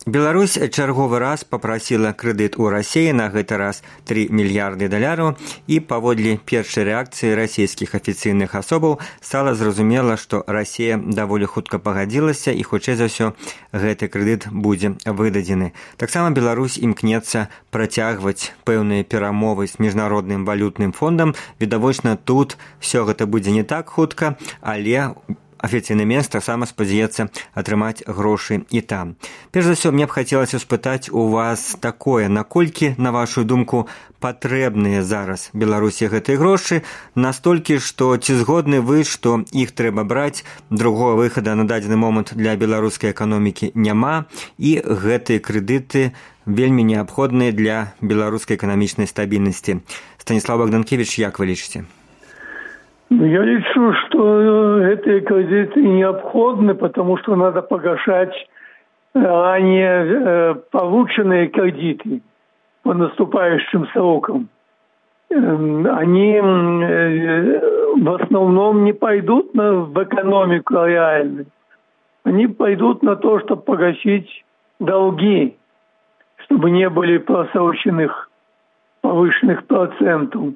Беларусь чарговы раз папрасіла крэдыт у Расіі, на гэты раз 3 мільярды даляраў, і паводле першай рэакцыі расійскіх афіцыйных асобаў стала зразумела, што Расія даволі хутка пагадзілася і, хутчэй за ўсё, гэты крэдыт будзе выдадзены. Таксама Беларусь імкнецца працягваць пэўныя перамовы з міжнародным валютным фондам. Відавочна, тут все гэта будзе не так хутка, але афіцыйны Мінск таксама спадзяецца атрымаць грошы і там. Перш за ўсё, мне б хацелася спытаць у вас такое, наколькі, на вашу думку, патрэбныя зараз Беларусі гэтыя грошы, настолькі, што ці згодны вы, што іх трэба браць, другого выхада на дадзены момант для беларускай эканомікі няма, і гэтыя крэдыты вельмі неабходныя для беларускай эканамічнай стабільнасці. Станіслав Богданкевич, як вы лічыце? Я лечу, что эти кредиты необходимы, потому что надо погашать ранее полученные кредиты по наступающим срокам. Они в основном не пойдут в экономику реальную. Они пойдут на то, чтобы погасить долги, чтобы не были просроченных повышенных процентов.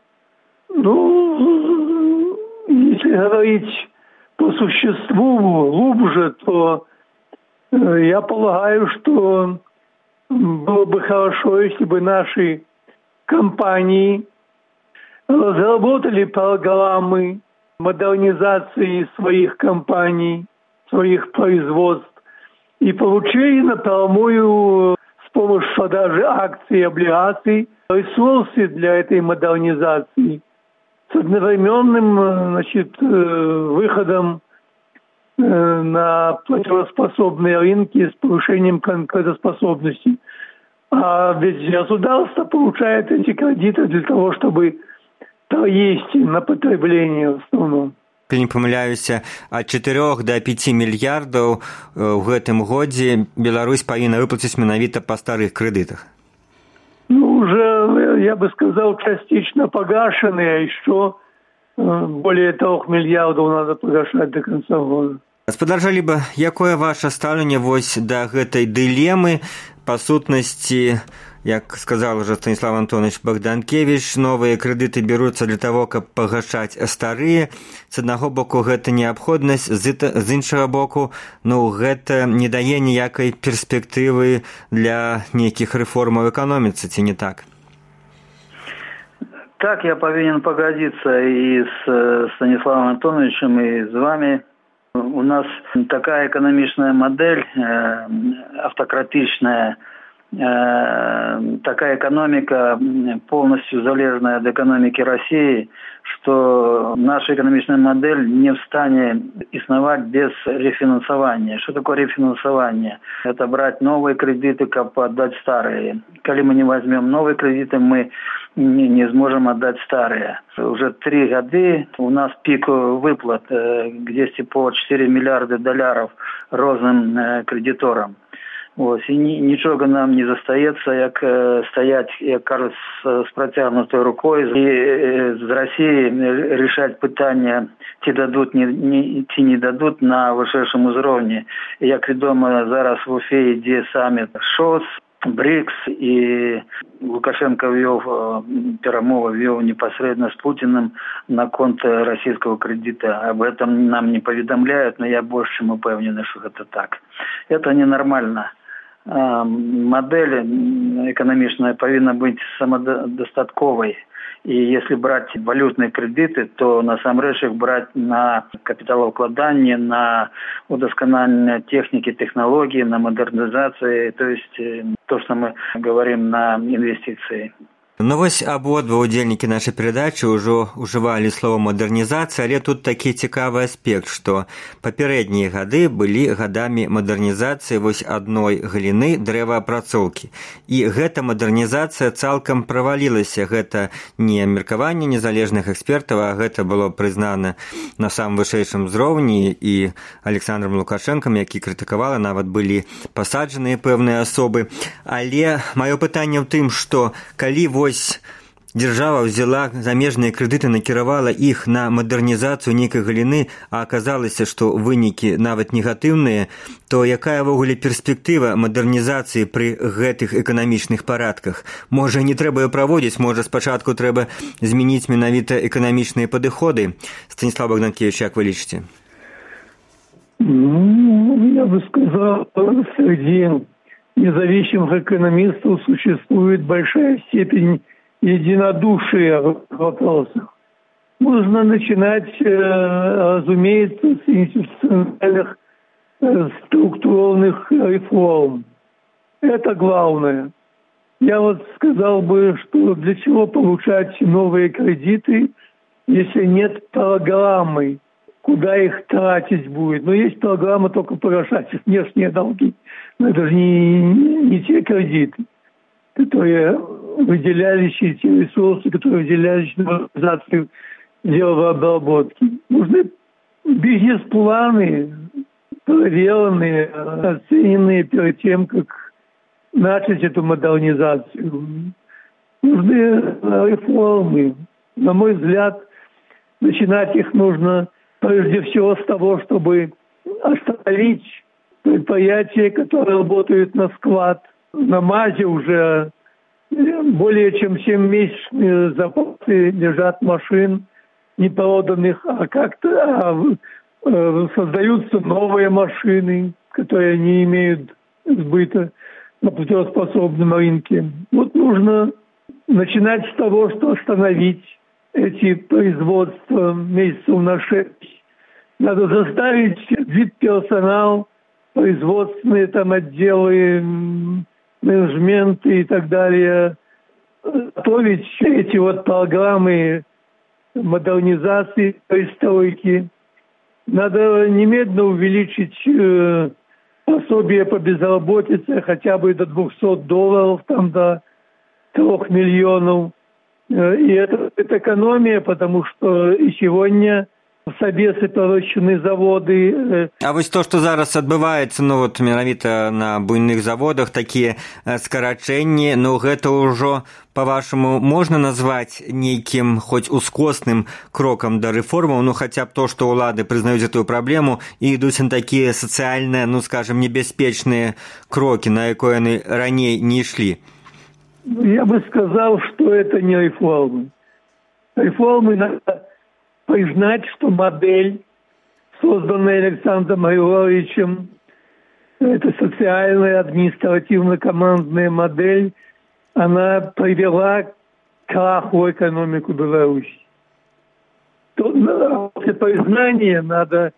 Если говорить по существу глубже, то я полагаю, что было бы хорошо, если бы наши компании разработали программы модернизации своих компаний, своих производств и получили напрямую с помощью продажи акций и облигаций ресурсы для этой модернизации с одновременным, выходом на платежеспособные рынки с повышением конкурентоспособности. А ведь государство получает эти кредиты для того, чтобы поесть на потребление в основном. Не памыляюся, ад 4 до 5 мільярдаў у гэтым годзе Беларусь павінна выплаціць менавіта па старых крэдытах. Уже, я бы сказал, частично погашенные, а еще более 3 мільярдаў надо погашать до конца года. Гаспадар Жаліба, якое ваше стаўленне вось да гэтай дылемы? Па сутнасці, як сказал уже Станіслав Антонович Богданкевич, новыя крэдыты беруцца для того, каб пагашаць старыя. З аднаго боку, гэта неабходнасць, з іншага боку, гэта не дае ніякай перспектывы для нейкіх рэформаў эканоміцы, ці не так? Так, я повинен погодиться и с Станиславом Антоновичем, и с вами. У нас такая экономичная модель, автократичная, такая экономика, полностью залежная от экономики России, что наша экономичная модель не в стане основать без рефинансования. Что такое рефинансование? Это брать новые кредиты, как отдать старые. Если мы не возьмем новые кредиты, мы не сможем отдать старые. Уже 3 года у нас пик выплат, где по 4 миллиарда долларов разным кредиторам. Ось, і нічого нам не застається, як стоять, як кажуть, з протягнутою рукою і з Росії рішати питання, ті дадуть, ті не дадуть на вищому рівні. Як відомо, зараз в Уфі йде саміт ШОС, БРИКС, і Лукашенко вів непосредственно з Путіним на конто російського кредиту. Об этом нам не повідомляють, но я більше чим упевнений, що це так. Це ненормально. Модель экономичная повинна быть самодостатковой. И если брать валютные кредиты, то насамрэч их брать на капиталовкладание, на удосконаление техники, технологий, на модернизацию, то есть то, что мы говорим, на инвестиции. Вось абодва удзельнікі нашай перадачы ўжо ўжывалі слова мадэрнізацыя, але тут такі цікавы аспект, што папярэднія гады былі гадамі мадэрнізацыі вось адной галіны дрэваапрацоўкі. І гэта мадэрнізацыя цалкам правалілася. Гэта не меркаванне незалежных экспертаў, а гэта было прызнана на самым вышэйшым узроўні і Александром Лукашэнкам, які крытыкавала, нават былі пасаджаныя пэўныя асобы. Але маё пытанне ў тым, што калі вось держава взяла замежныя крэдыты, накіравала іх на мадэрнізацыю нейкай галіны, а аказалася, што вынікі нават негатыўныя, то якая ўвогуле перспектыва мадэрнізацыі пры гэтых эканамічных парадках? Можа, не трэба ее праводзіць, можа, спачатку трэба змяніць менавіта эканамічныя падыходы? Станислав Богданкевич, як вы лічыце? Я бы сказал, среди независимых экономистов существует большая степень единодушия в вопросах. Нужно начинать, разумеется, с институциональных структурных реформ. Это главное. Я вот сказал бы, что для чего получать новые кредиты, если нет программы, куда их тратить будет. Но есть программа только погашать внешние долги. Но это же не те кредиты, которые выделялись, и те ресурсы, которые выделялись на организацию делообработки. Нужны бизнес-планы, проверенные, оцененные перед тем, как начать эту модернизацию. Нужны реформы. На мой взгляд, начинать их нужно прежде всего с того, чтобы остановить предприятия, которые работают на склад. На МАЗе уже более чем 7-месячные запасы лежат машин непроданных, а как-то создаются новые машины, которые не имеют сбыта на платежеспособном рынке. Вот нужно начинать с того, что остановить эти производства месяцев на 6. Надо заставить вид персонал, производственные там отделы, менеджменты и так далее, готовить эти вот программы модернизации, перестройки. Надо немедленно увеличить пособие по безработице хотя бы до $200, там до 3 миллионов. И это экономия, потому что и сегодня в Собесе пророщены заводы. А вось то, што зараз адбываецца, менавіта на буйных заводах, такія скарачэнні, гэта ўжо, па-вашаму, можна назваць нейкім хоць ускосным крокам да рэформаў, хаця б то, што ўлады прызнаюць эту праблему і ідуць на такія сацыяльныя, небяспечныя крокі, на якое яны раней не ішлі? Я бы сказал, что это не реформы. Реформы надо признать, что модель, созданная Александром Григорьевичем, это социальная, административно-командная модель, она привела к краху экономику Беларуси. После признания надо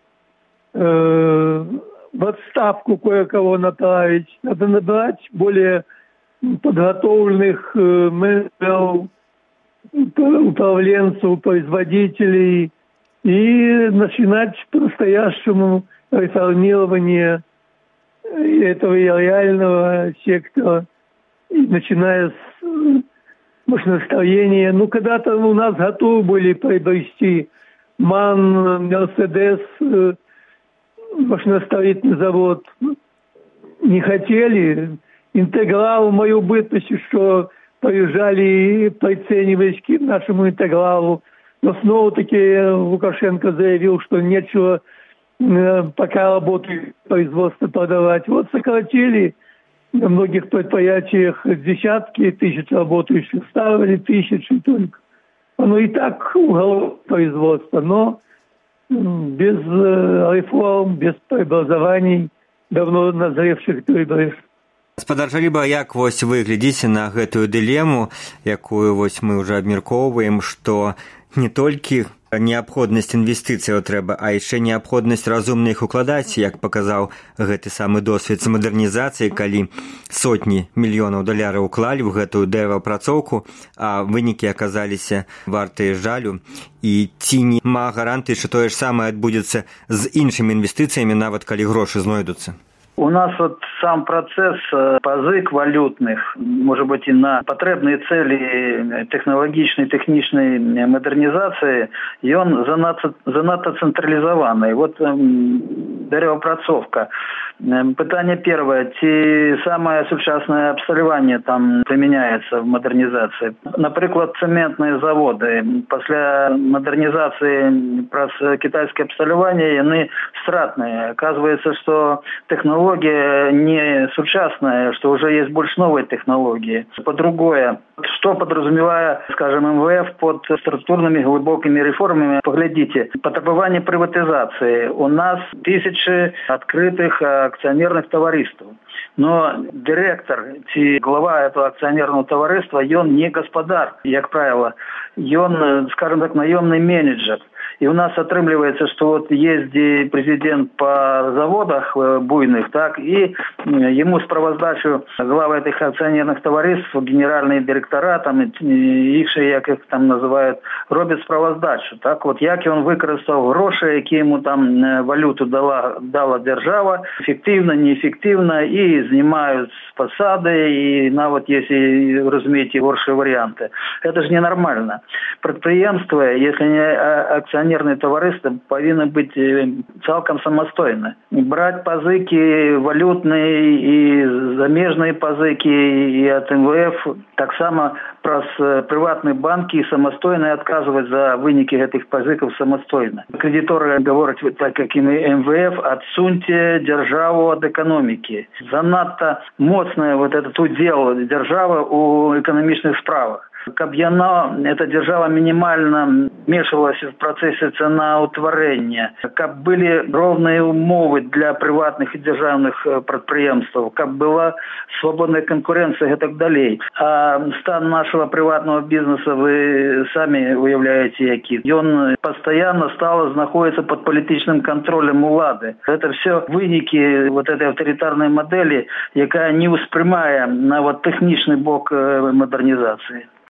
в отставку кое-кого направить, надо набрать более подготовленных менеджеров, управленцев, производителей и начинать по-настоящему реформирование этого реального сектора, и начиная с машиностроения. Когда-то у нас готовы были приобрести МАН, Мерседес, машиностроительный завод. Не хотели. Интеграл в мою бытность, что приезжали и приценивались к нашему интегралу. Но снова-таки Лукашенко заявил, что нечего пока работает производство продавать. Вот сократили на многих предприятиях десятки тысяч работающих, ставили тысячи только. Оно и так уголовное производство, но без реформ, без преобразований, давно назревших требуешь. Гаспадар Жаліба, як вы глядзіце на гэтую дылему, якую мы ўжо абмяркоўваем, што не толькі неабходнасць інвестыцыяў трэба, а яшчэ неабходнасць разумна іх укладаць, як паказаў гэты самы досвед з мадэрнізацыі, калі сотні мільёнаў даляраў уклалі ў гэтую дрэваапрацоўку, а вынікі аказаліся вартыя жалю. І ці нема гарантыі, што тое ж самае адбудзецца з іншымі інвестыцыямі, нават калі грошы знойдуцца? У нас вот сам процесс позык валютных, может быть, и на потребные цели технологичной, технічнай модернизации, и он занадто централизованный. Вот деревоопрацовка. Питание первое. Ці самое сучасное абсталяванне там применяется в модернизации. Например, цементные заводы. После модернизации праз китайское абсталяванне, они стратные. Оказывается, что технология не сучасная, что уже есть больше новой технологии. По-другое, что подразумевая, скажем, МВФ под структурными глубокими реформами, поглядите, потребование приватизации. У нас тысячи открытых акционерных товариств. Но директор, глава этого акционерного товариства, он не господар, как правило. Он, скажем так, наемный менеджер. И у нас отрымливается, что вот ездит президент по заводах буйных, так, и ему справоздачу главы этих акционерных товариств, генеральные директора, там, их як их там называют, робят справоздачу. Так, вот, як он використав гроші, які йому там валюту дала держава, ефективно, неефективно, і знімають з посади, і навіть, якщо розумієте, горші варіанти. Это же ненормально. Предприемство, если не акционерное товариство, повинно быть цалком самостойно. Брать позыки валютные и замежные позыки и от МВФ, так само праз приватные банки самостойно отказывать за выники этих позыков самостойно. Кредиторы говорят, так как и МВФ, отсуньте державу от экономики. Занадто моцное вот этот удел державы у экономичных справах. Каб яна, эта держава минимально вмешивалась в процессе ценоутворения, каб были ровные умовы для приватных и державных предприемств, каб была свободная конкуренция и так далее. А стан нашего приватного бизнеса вы сами уявляете, який. Он постоянно находится под политическим контролем улады. Это все выники вот этой авторитарной модели, яка не воспринимая на вот технічний бок модернизации.